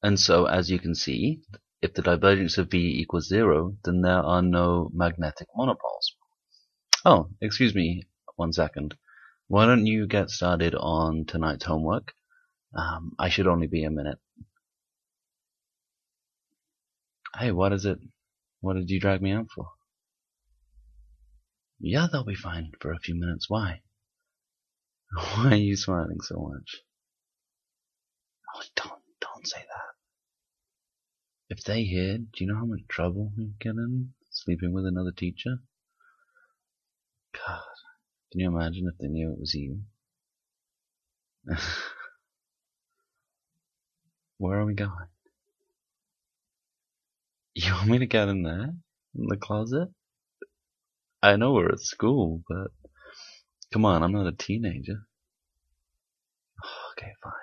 And so, as you can see, if the divergence of V equals 0, then there are no magnetic monopoles. Oh, excuse me 1 second. Why don't you get started on tonight's homework? I should only be a minute. Hey, what is it? What did you drag me out for? Yeah, they'll be fine for a few minutes. Why? Why are you smiling so much? Oh, don't say that. If they hear, do you know how much trouble we get in sleeping with another teacher? God, can you imagine if they knew it was you? Where are we going? You want me to get in there? In the closet? I know we're at school, but come on, I'm not a teenager. Okay, fine.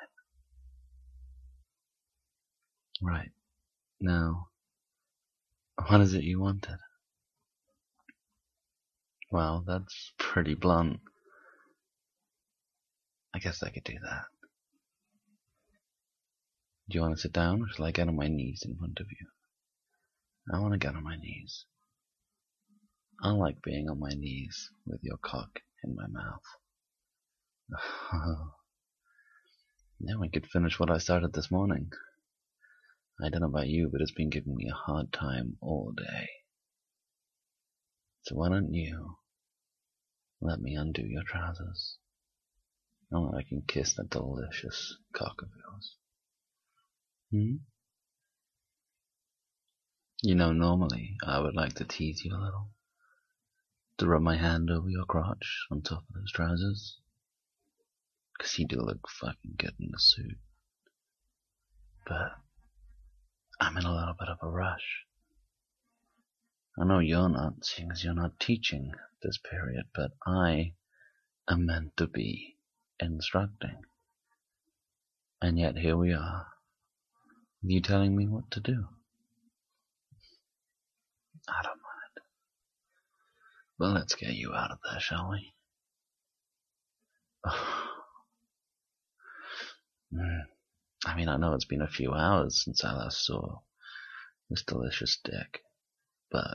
Right. Now, what is it you wanted? Well, that's pretty blunt. I guess I could do that. Do you want to sit down, or shall I get on my knees in front of you? I want to get on my knees. I like being on my knees with your cock in my mouth. Now I could finish what I started this morning. I don't know about you, but it's been giving me a hard time all day. So why don't you let me undo your trousers? Oh, I can kiss that delicious cock of yours. You know, normally I would like to tease you a little. To rub my hand over your crotch on top of those trousers. 'Cause you do look fucking good in the suit. But I'm in a little bit of a rush. I know you're not, seeing as you're not teaching this period, but I am meant to be instructing. And yet here we are, you telling me what to do. I don't mind. Well, let's get you out of there, shall we? I mean, I know it's been a few hours since I last saw this delicious dick, but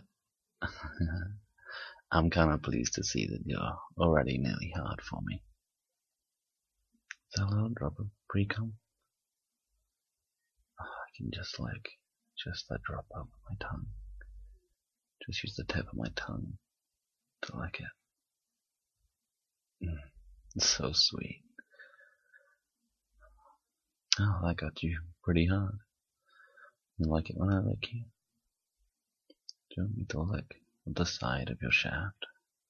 I'm kind of pleased to see that you're already nearly hard for me. Is that a little drop of pre-cum? Oh, I can just that drop out of my tongue. Just use the tip of my tongue to lick it. It's so sweet. Oh, that got you pretty hard. You like it when I lick you? Do you want me to lick the side of your shaft?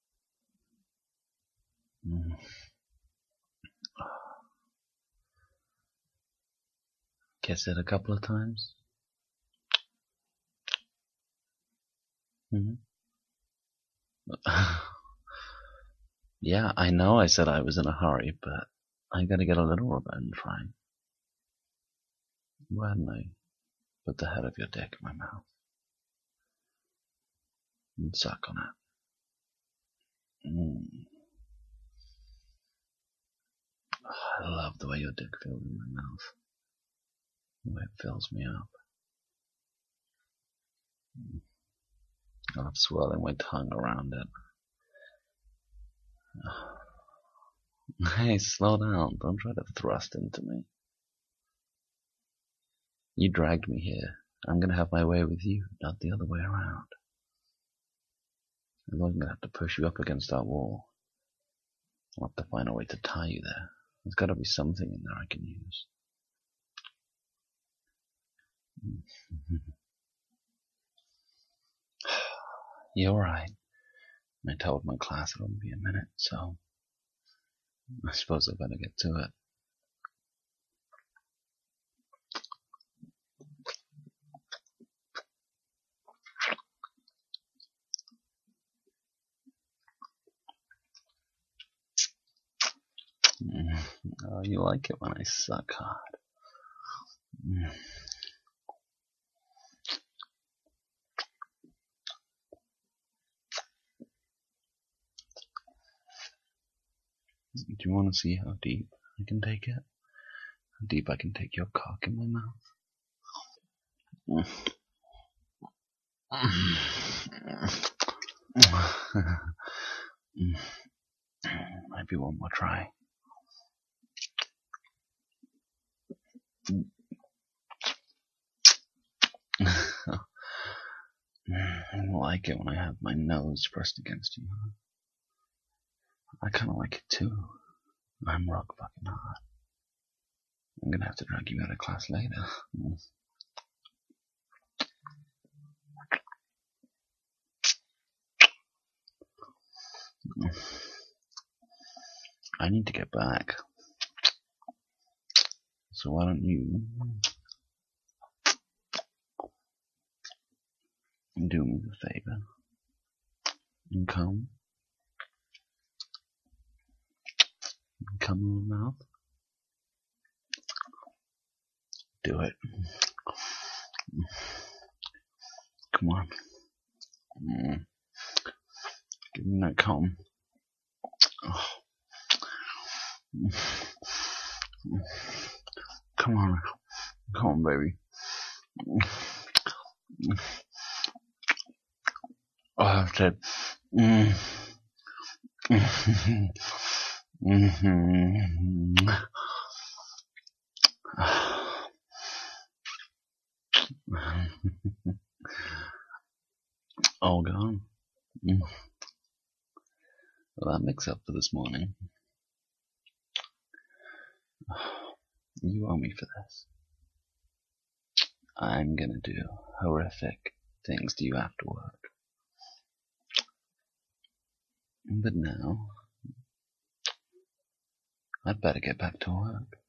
Kiss it a couple of times? Yeah, I know I said I was in a hurry, but I gotta get a little revenge, right? Why didn't I put the head of your dick in my mouth and suck on it? I love the way your dick feels in my mouth. The way it fills me up. I love swirling my tongue around it. Hey, slow down. Don't try to thrust into me. You dragged me here. I'm gonna have my way with you, not the other way around. I'm gonna have to push you up against that wall. I'll have to find a way to tie you there. There's gotta be something in there I can use. You're right. I told my class it'll be a minute, so I suppose I better get to it. Oh, you like it when I suck hard. Do you want to see how deep I can take it? How deep I can take your cock in my mouth? Maybe one more try. I don't like it when I have my nose pressed against you. I kind of like it too. I'm rock fucking hard. I'm gonna have to drag you out of class later. I need to get back. So why don't you do me the favor and come in my mouth? Do it. Come on. Give me that cum. Oh. Come on, baby. Oh, I said. All gone. Well, that makes up for this morning. You owe me for this. I'm gonna do horrific things to you after work. But now, I'd better get back to work.